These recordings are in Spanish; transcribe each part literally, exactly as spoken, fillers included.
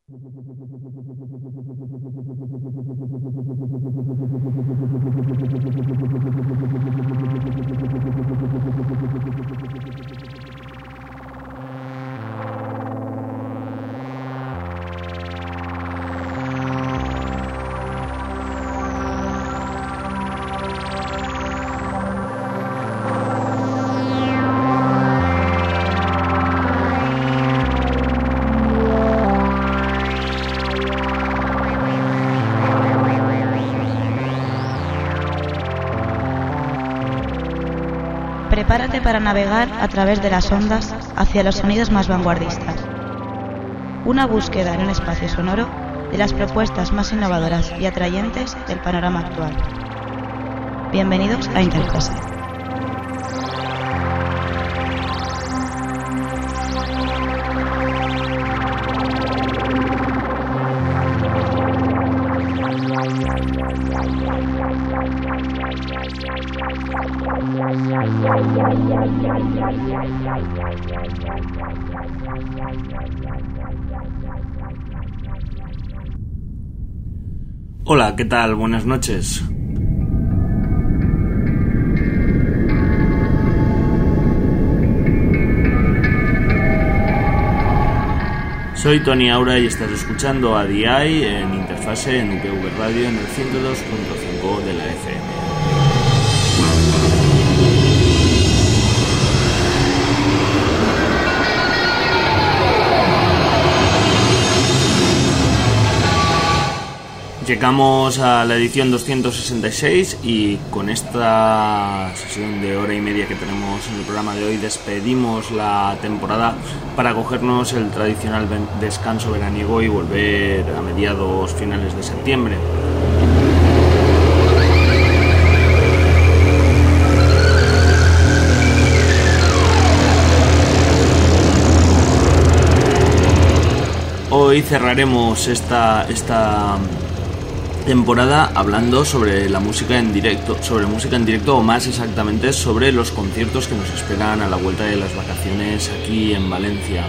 Prepárate para navegar a través de las ondas hacia los sonidos más vanguardistas. Una búsqueda en un espacio sonoro de las propuestas más innovadoras y atrayentes del panorama actual. Bienvenidos a Interfase. Hola, ¿qué tal? Buenas noches. Soy Tony Aura y estás escuchando a D I en Interfase en U P V Radio en el ciento dos punto cinco de la F M. Llegamos a la edición doscientos sesenta y seis y con esta sesión de hora y media que tenemos en el programa de hoy despedimos la temporada para cogernos el tradicional descanso veraniego y volver a mediados finales de septiembre. Hoy cerraremos esta esta temporada hablando sobre la música en directo, sobre música en directo o más exactamente sobre los conciertos que nos esperan a la vuelta de las vacaciones aquí en Valencia.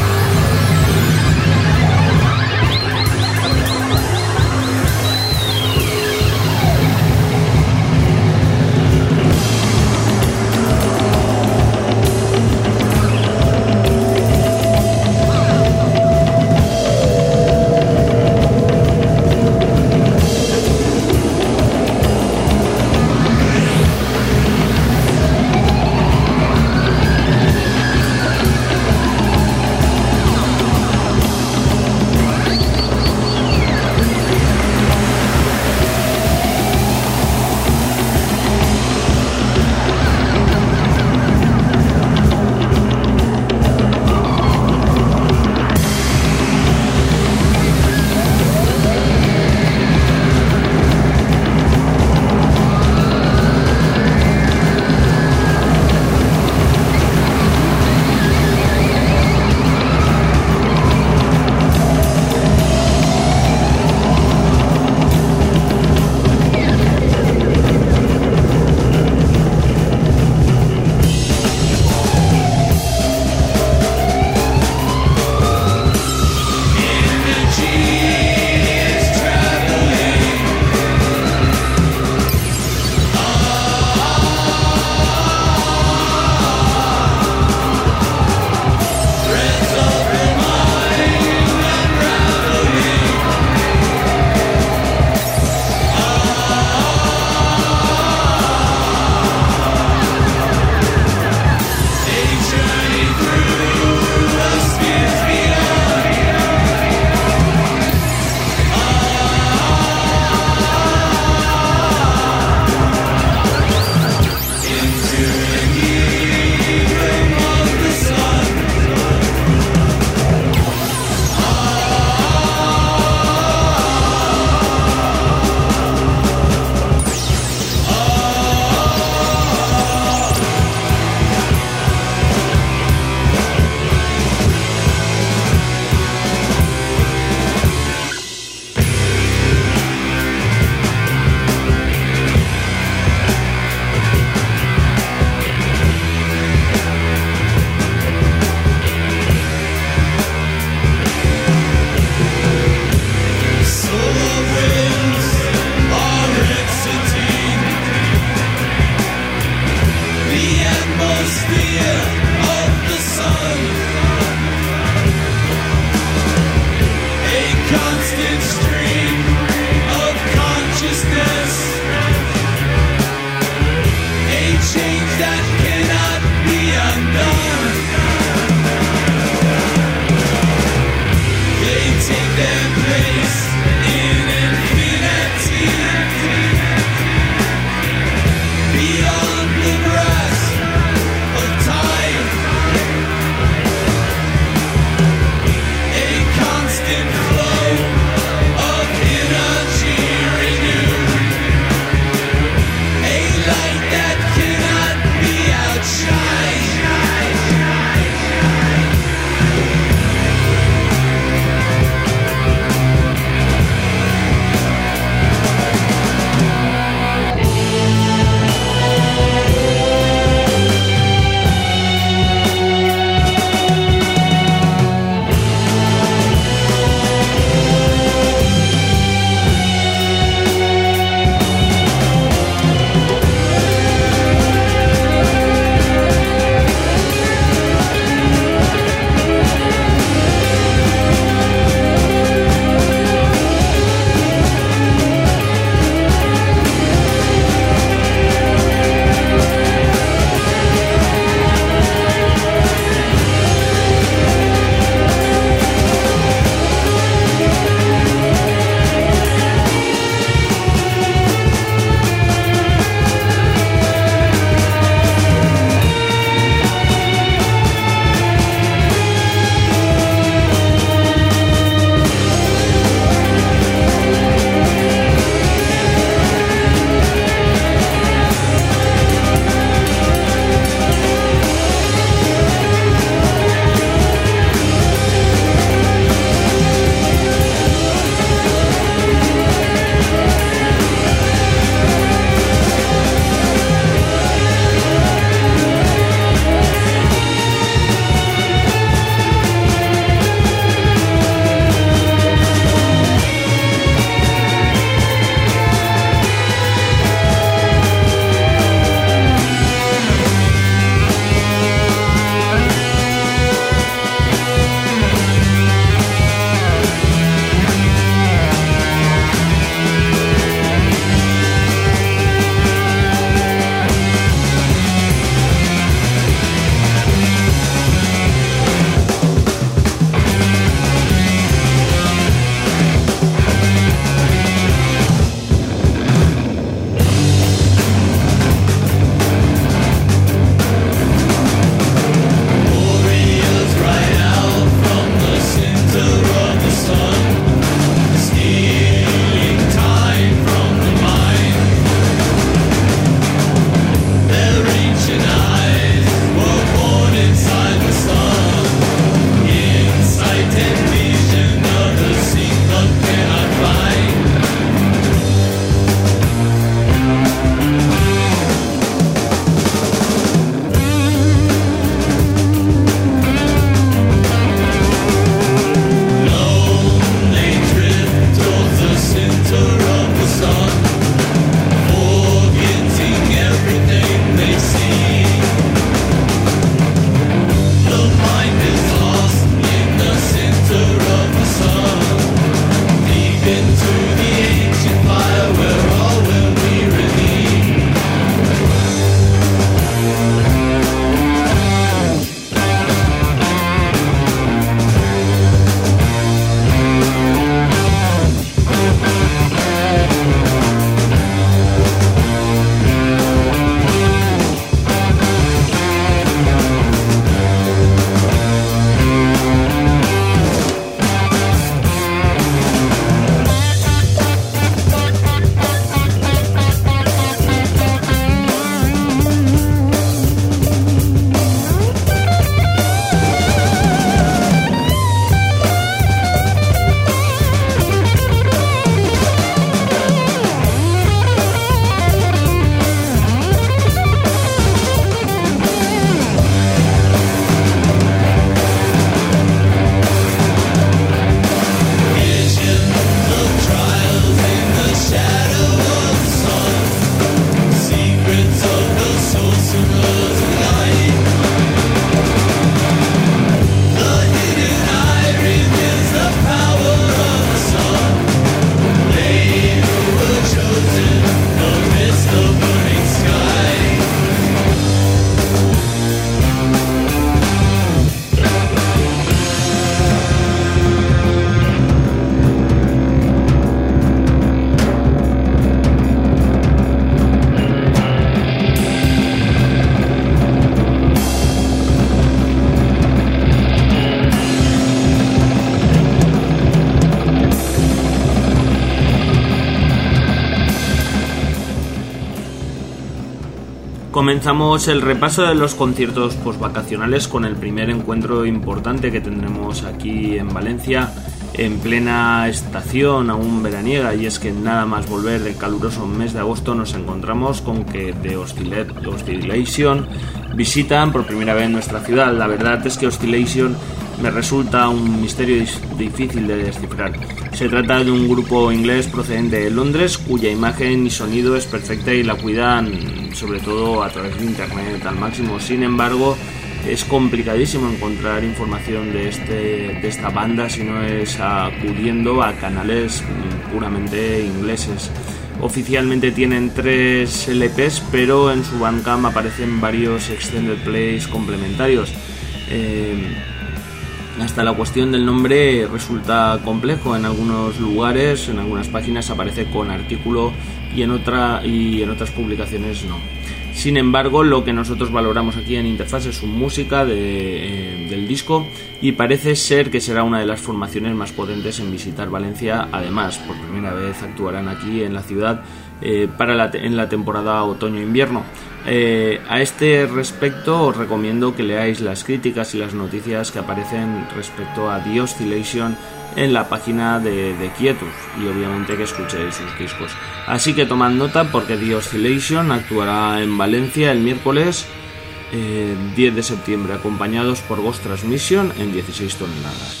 Comenzamos el repaso de los conciertos postvacacionales con el primer encuentro importante que tendremos aquí en Valencia en plena estación aún veraniega, y es que nada más volver del caluroso mes de agosto nos encontramos con que The Oscillation visitan por primera vez nuestra ciudad. La verdad es que Oscillation me resulta un misterio difícil de descifrar. Se trata de un grupo inglés procedente de Londres cuya imagen y sonido es perfecta y la cuidan sobre todo a través de internet al máximo. Sin embargo, es complicadísimo encontrar información de, este, de esta banda si no es acudiendo a canales puramente ingleses. Oficialmente tienen tres L Pes, pero en su Bandcamp aparecen varios extended plays complementarios. Eh, Hasta la cuestión del nombre resulta complejo. En algunos lugares, en algunas páginas aparece con artículo y en, otra, y en otras publicaciones no. Sin embargo, lo que nosotros valoramos aquí en Interfaz es su música de, eh, del disco, y parece ser que será una de las formaciones más potentes en visitar Valencia. Además, por primera vez actuarán aquí en la ciudad eh, para la, en la temporada otoño-invierno. Eh, a este respecto os recomiendo que leáis las críticas y las noticias que aparecen respecto a The Oscillation en la página de, de Quietus, y obviamente que escuchéis sus discos. Así que tomad nota, porque The Oscillation actuará en Valencia el miércoles eh, diez de septiembre, acompañados por Ghost Transmission en dieciséis toneladas.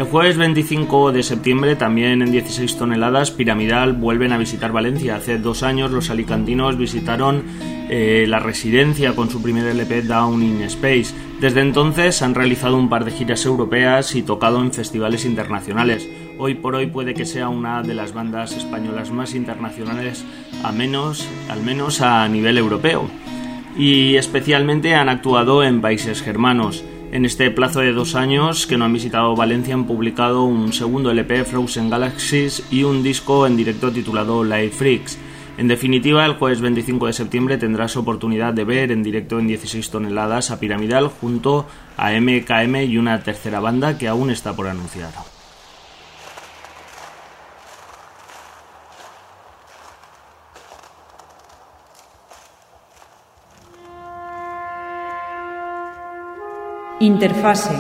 El jueves veinticinco de septiembre, también en dieciséis toneladas, Piramidal vuelven a visitar Valencia. Hace dos años los alicantinos visitaron eh, la residencia con su primer L P Down in Space. Desde entonces han realizado un par de giras europeas y tocado en festivales internacionales. Hoy por hoy puede que sea una de las bandas españolas más internacionales, a menos, al menos a nivel europeo. Y especialmente han actuado en países germanos. En este plazo de dos años que no han visitado Valencia han publicado un segundo L P, Frozen Galaxies, y un disco en directo titulado Live Freaks. En definitiva, el jueves veinticinco de septiembre tendrás oportunidad de ver en directo en dieciséis toneladas a Piramidal junto a M K M y una tercera banda que aún está por anunciar. Interfase.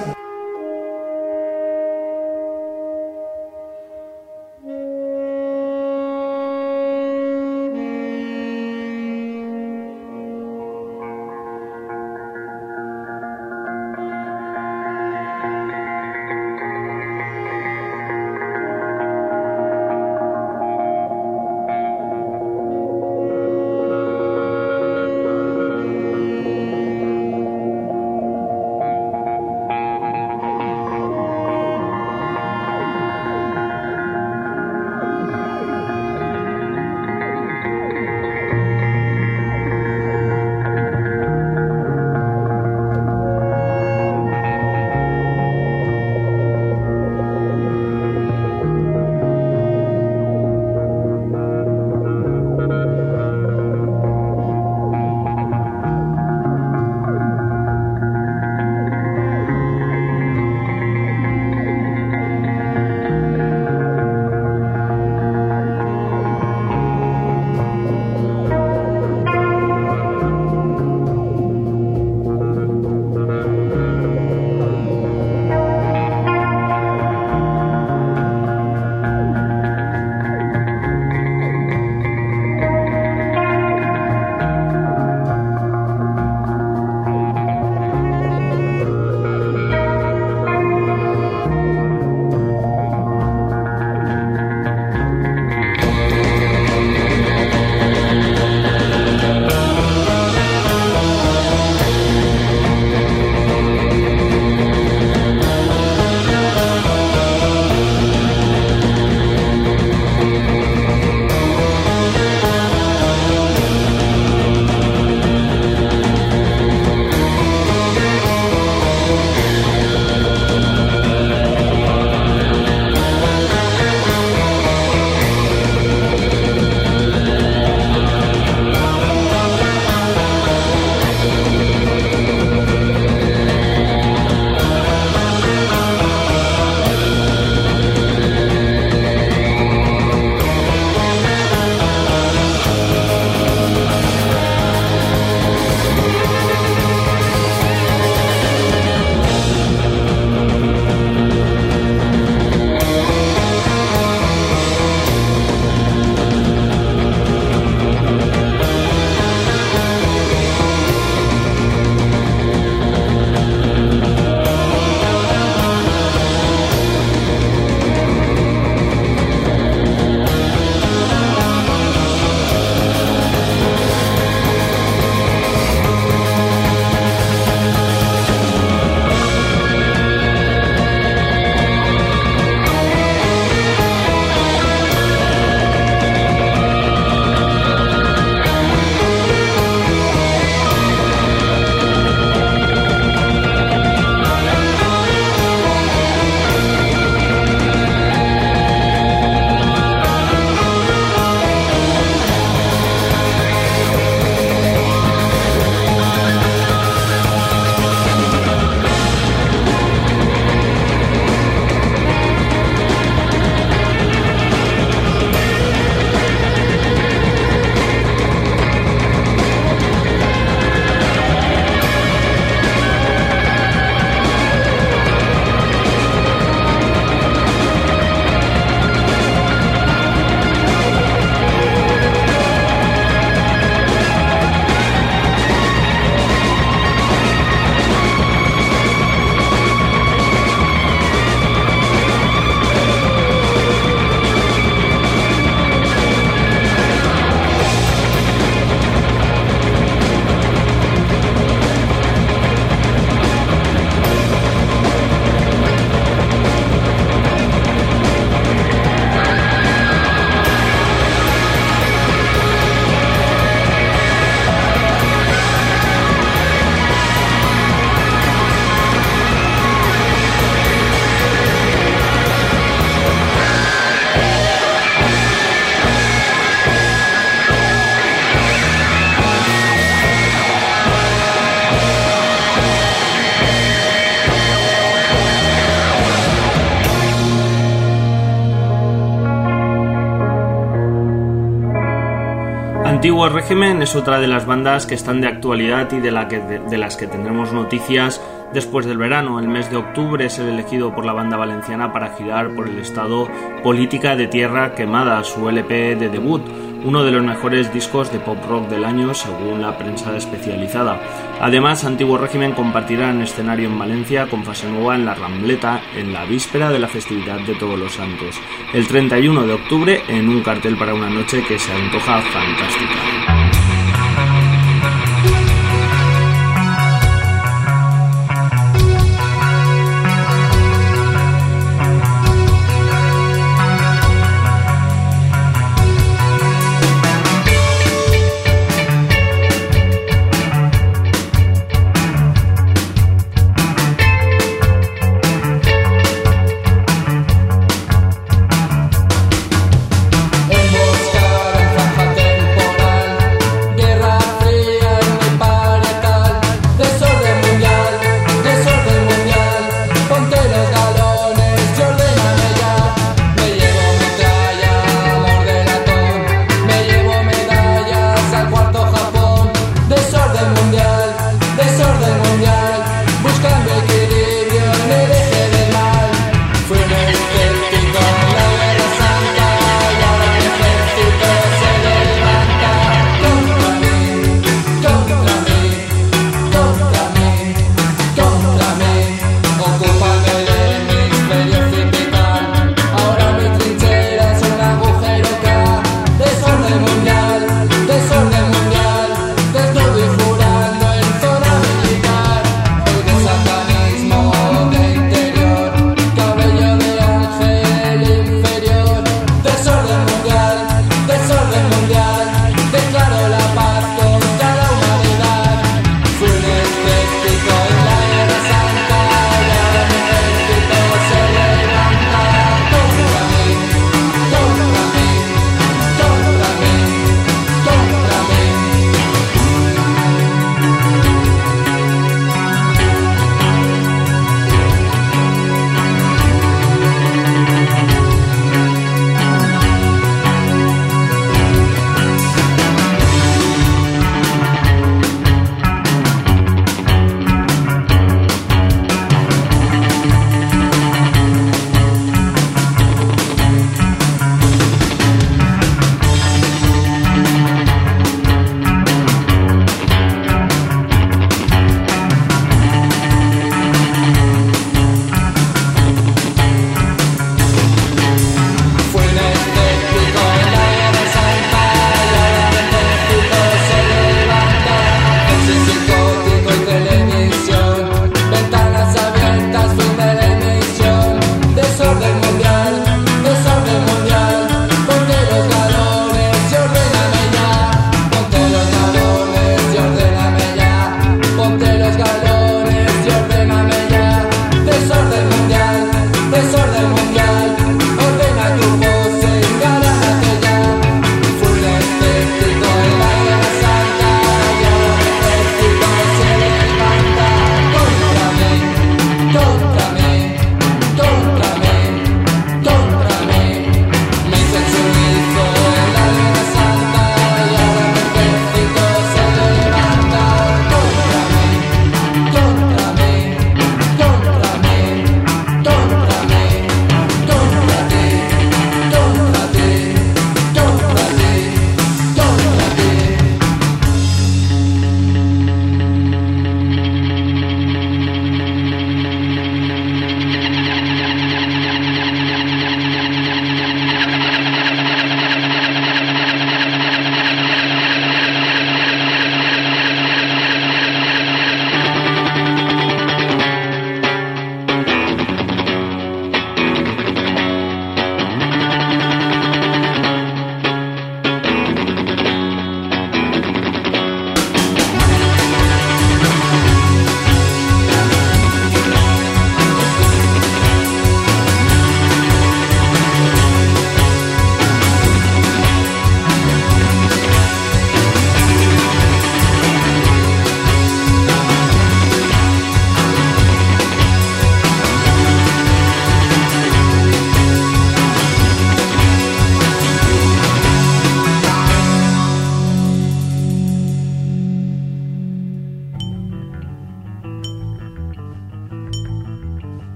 Antiguo Régimen es otra de las bandas que están de actualidad y de, la que, de, de las que tendremos noticias después del verano. El mes de octubre es el elegido por la banda valenciana para girar por el estado Política de Tierra Quemada, su L P de debut, uno de los mejores discos de pop rock del año según la prensa especializada. Además, Antiguo Régimen compartirá en escenario en Valencia con fase nueva en la Rambleta en la víspera de la festividad de Todos los Santos, el treinta y uno de octubre, en un cartel para una noche que se antoja fantástica.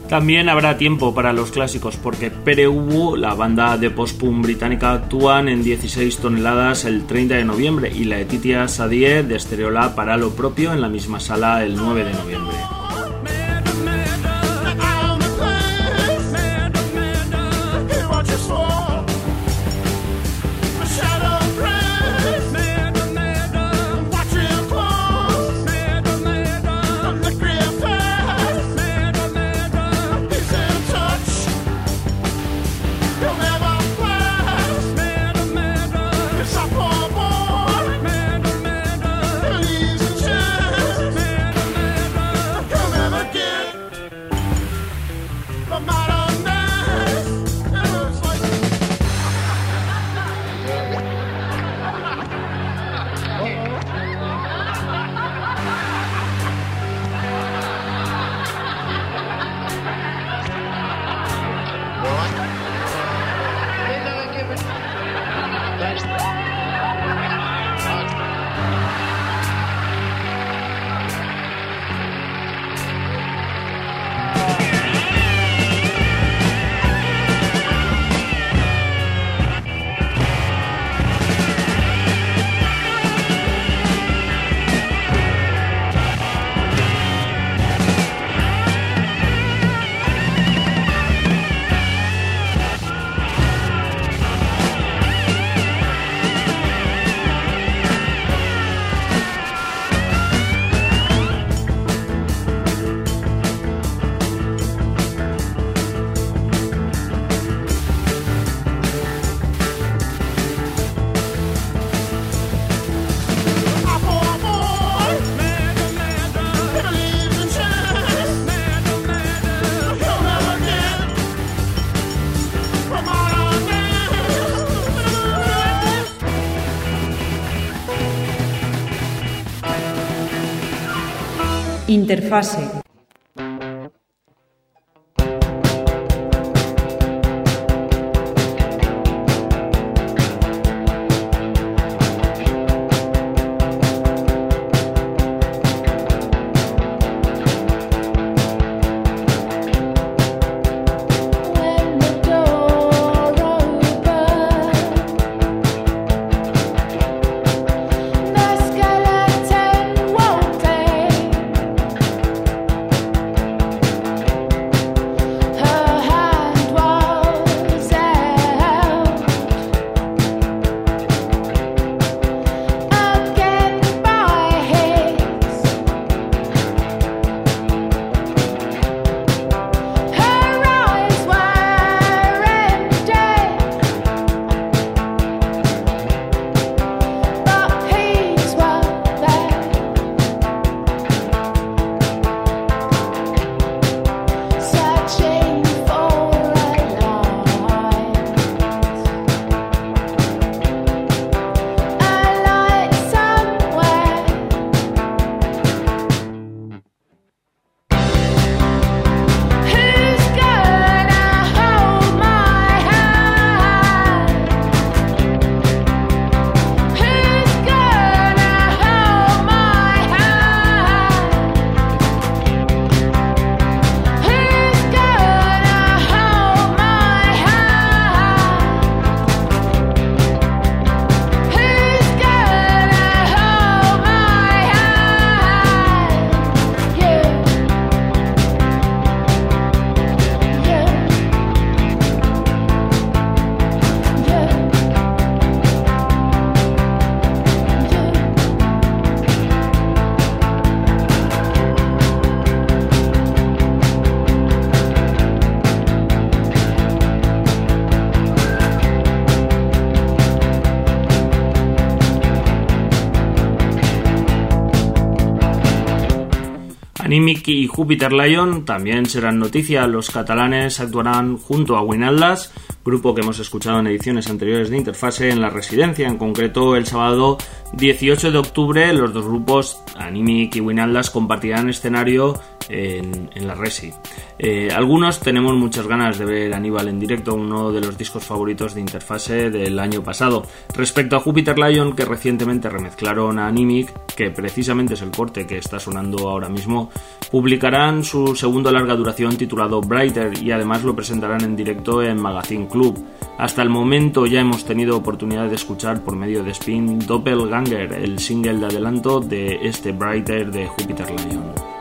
También habrá tiempo para los clásicos porque Pere Ubu, la banda de post-punk británica, actúan en dieciséis toneladas el treinta de noviembre y la Letitia Sadie de Stereolab para lo propio en la misma sala el nueve de noviembre. Interfase. Animic y Jupiter Lion también serán noticia. Los catalanes actuarán junto a Winaldas, grupo que hemos escuchado en ediciones anteriores de Interfase, en la Residencia. En concreto, el sábado dieciocho de octubre, los dos grupos, Animic y Winaldas, compartirán escenario en, en la Resi. Eh, algunos tenemos muchas ganas de ver Aníbal en directo, uno de los discos favoritos de Interfase del año pasado. Respecto a Jupiter Lion, que recientemente remezclaron a Animic, que precisamente es el corte que está sonando ahora mismo, Publicarán su segundo larga duración titulado Brighter y además lo presentarán en directo en Magazine Club. Hasta el momento ya hemos tenido oportunidad de escuchar por medio de Spin Doppelganger, el single de adelanto de este Brighter de Jupiter Lion.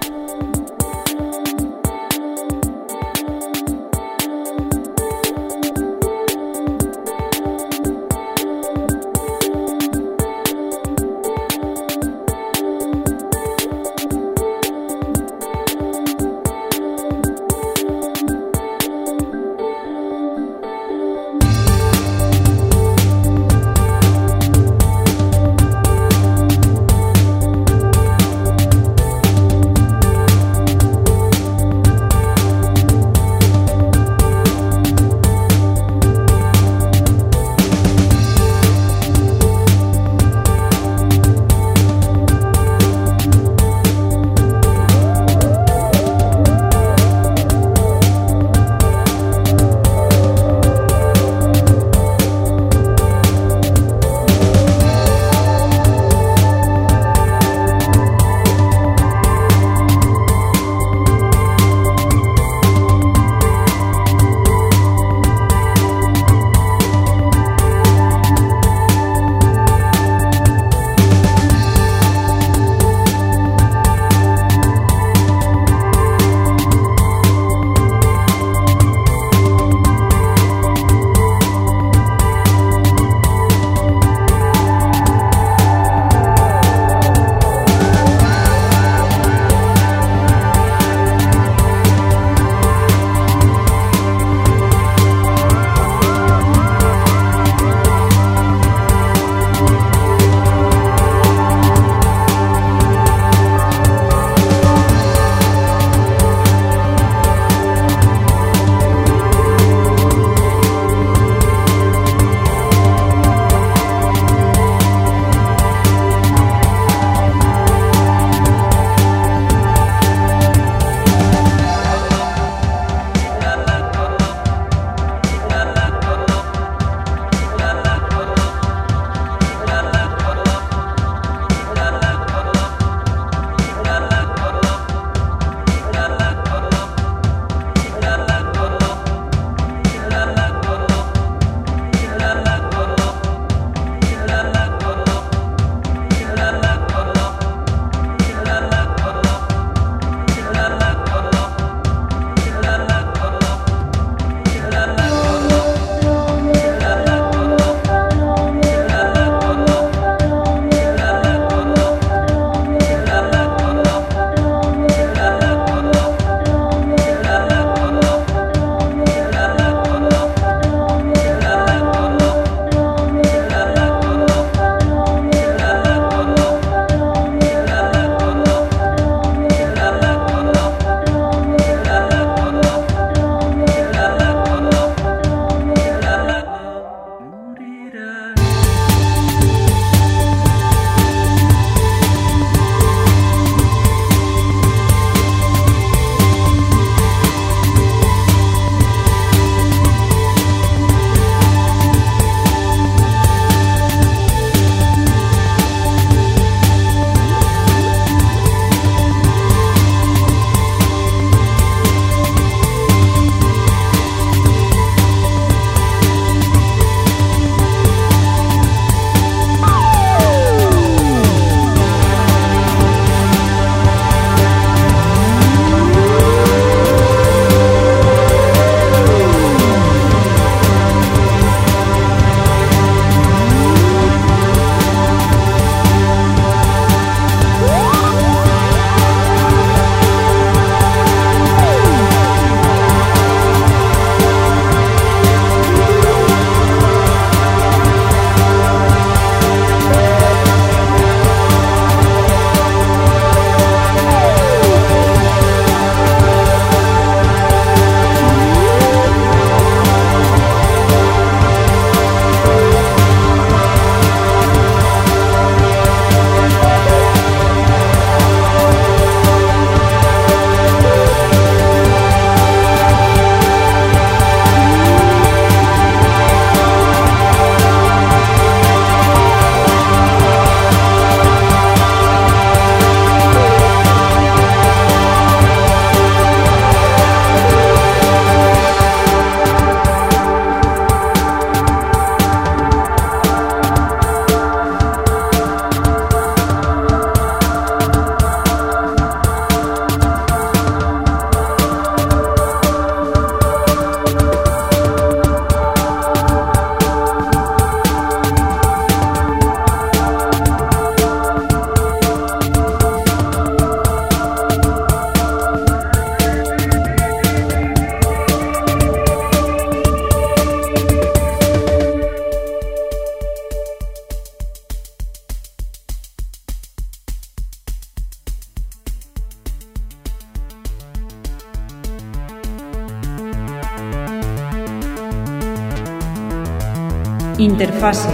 Interfase.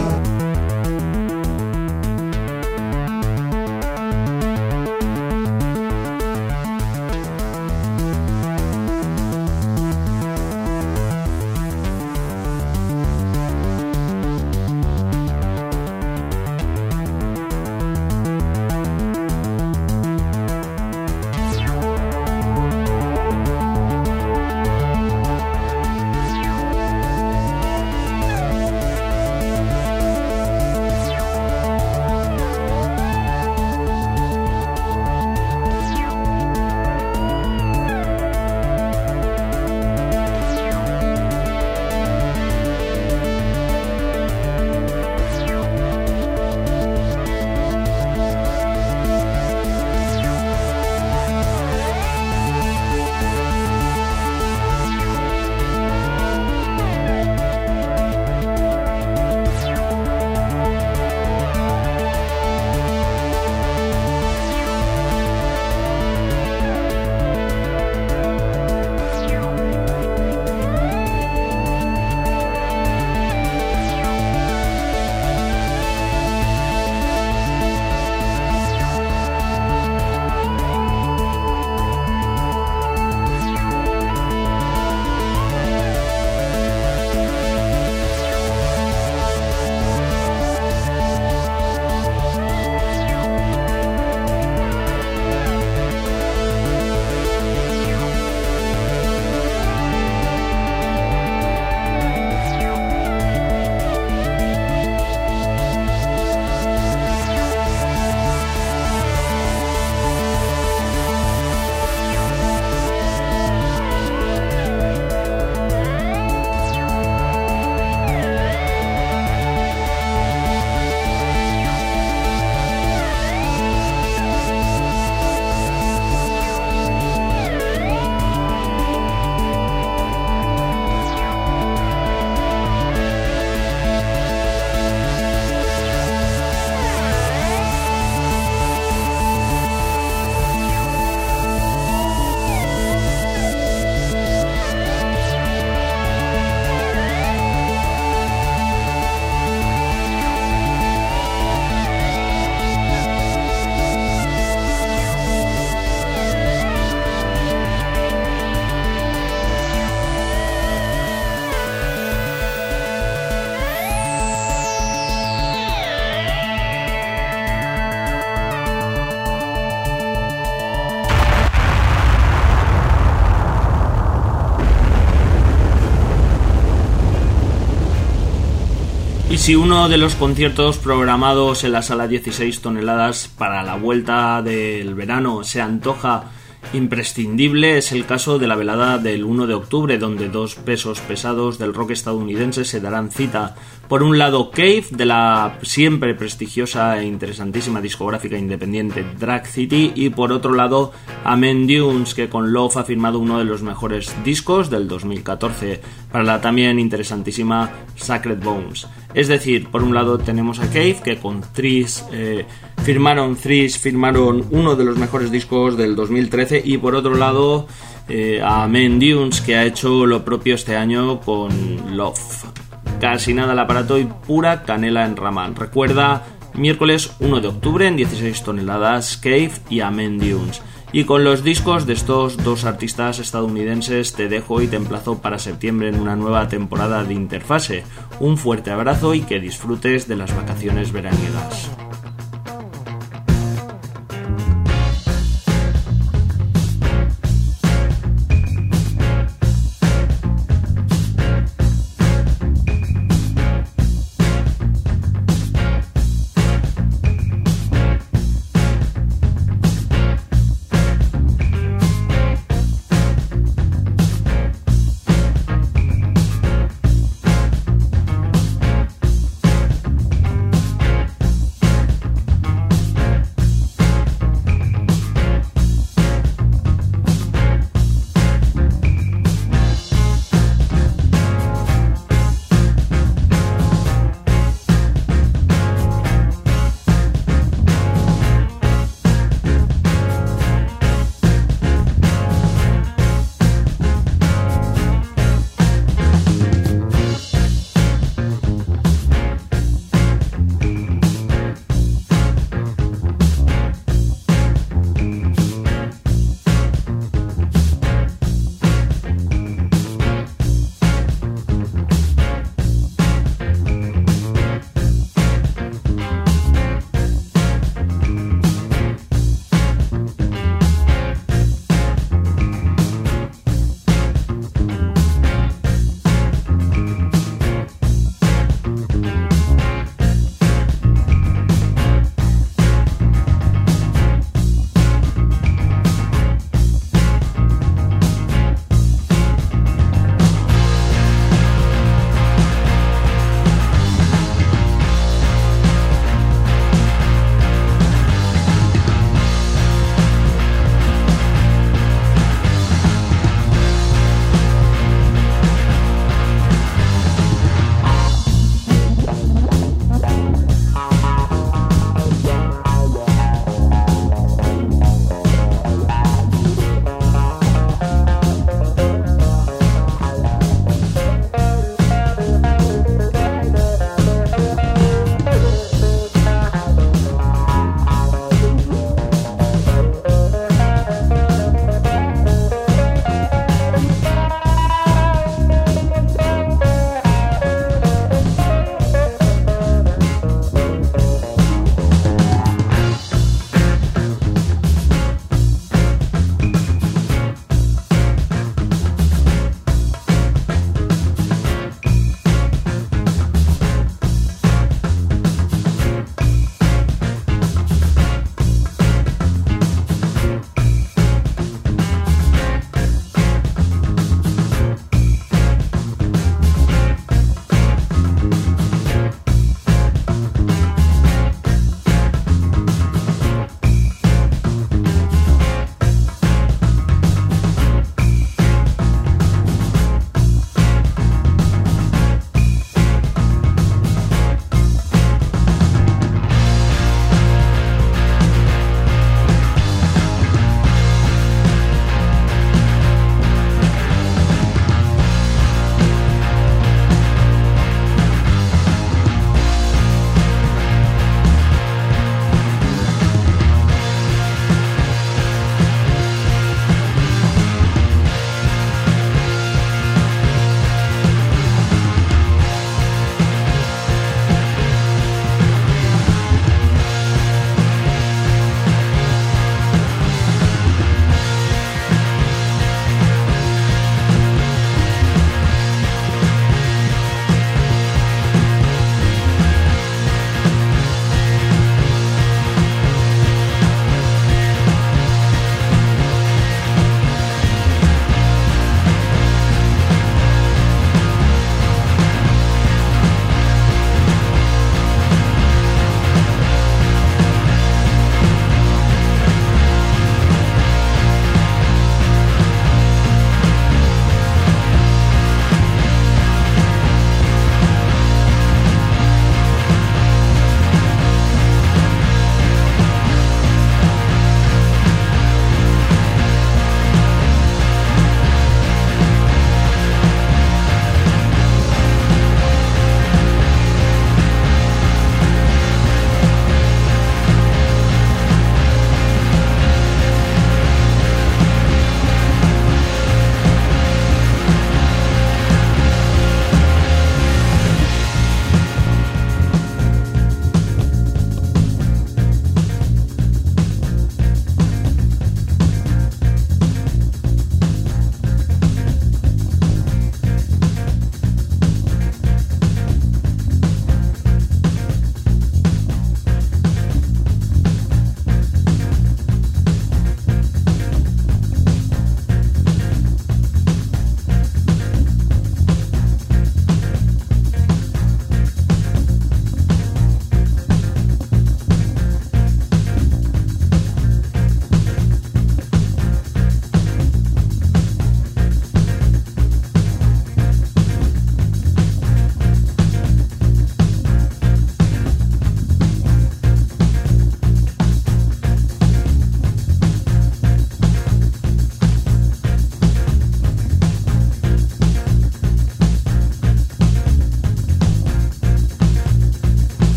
Y si uno de los conciertos programados en la sala dieciséis toneladas para la vuelta del verano se antoja imprescindible, es el caso de la velada del uno de octubre, donde dos pesos pesados del rock estadounidense se darán cita. Por un lado, Cave, de la siempre prestigiosa e interesantísima discográfica independiente Drag City, y por otro lado, Amen Dunes, que con Love ha firmado uno de los mejores discos del dos mil catorce para la también interesantísima Sacred Bones. Es decir, por un lado tenemos a Cave, que con Threes eh, firmaron Threes, firmaron uno de los mejores discos del dos mil trece, y por otro lado eh, a Amen Dunes, que ha hecho lo propio este año con Love. Casi nada al aparato y pura canela en rama. Recuerda, miércoles uno de octubre en dieciséis toneladas, Cave y Amen Dunes. Y con los discos de estos dos artistas estadounidenses te dejo y te emplazo para septiembre en una nueva temporada de Interfase. Un fuerte abrazo y que disfrutes de las vacaciones veraniegas.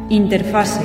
Interfase.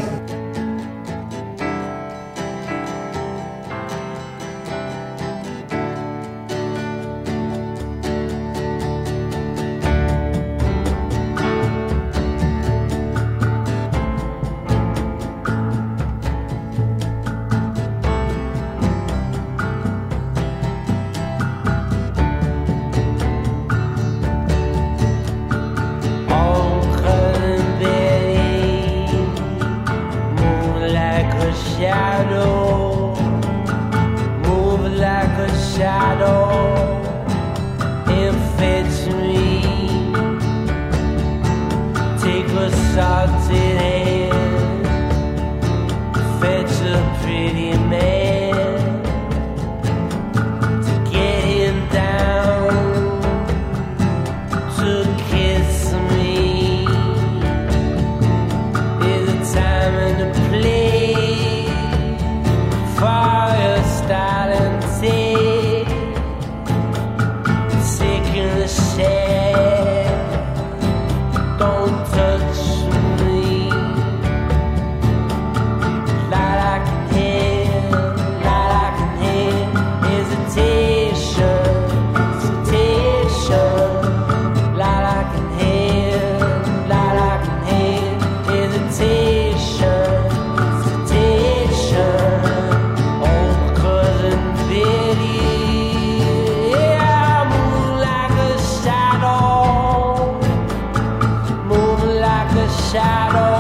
Shadow